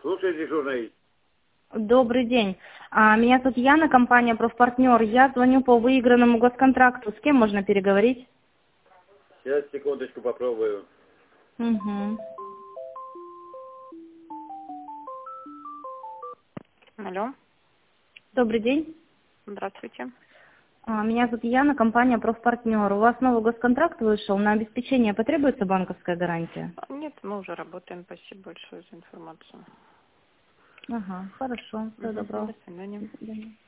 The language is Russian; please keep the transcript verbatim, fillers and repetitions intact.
Слушайте, журналист. Добрый день. А, Меня зовут Яна, компания «Профпартнер». Я звоню по выигранному госконтракту. С кем можно переговорить? Сейчас, секундочку, попробую. Угу. Алло, Добрый день. здравствуйте. А, Меня зовут Яна, компания «Профпартнер». У вас новый госконтракт вышел. На обеспечение потребуется банковская гарантия? А, Нет, мы уже работаем. Спасибо большое за информацию. Ага, хорошо. Всего Мгм. доброго. До свидания. До свидания.